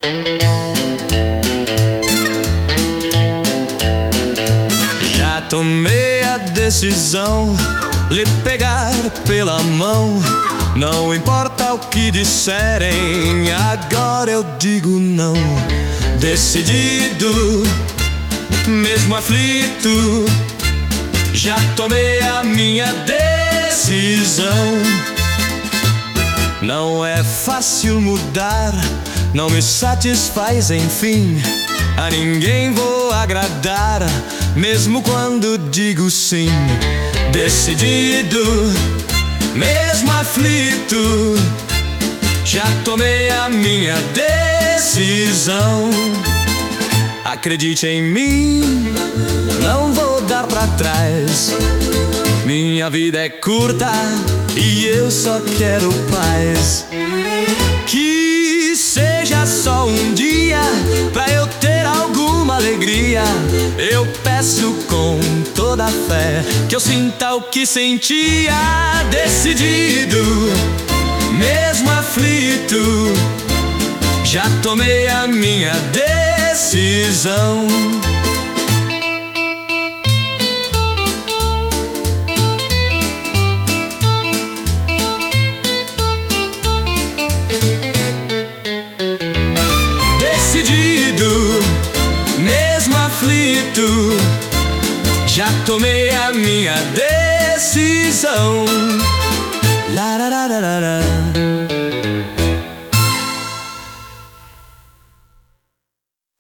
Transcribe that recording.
Já tomei a decisão, lhe pegar pela mão. Não importa o que disserem, agora eu digo não. Decidido, mesmo aflito, já tomei a minha decisão. Não é fácil mudar, não me satisfaz, enfim. A ninguém vou agradar, mesmo quando digo sim. Decidido, mesmo aflito, já tomei a minha decisão. Acredite em mim, não vou dar pra trás. Minha vida é curta e eu só quero paz. Que seja só um dia pra eu ter alguma alegria. Eu peço com toda a fé que eu sinta o que sentia. Decidido, mesmo aflito, já tomei a minha decisão. Decidido, mesmo aflito, já tomei a minha decisão. La, la, la, la, la.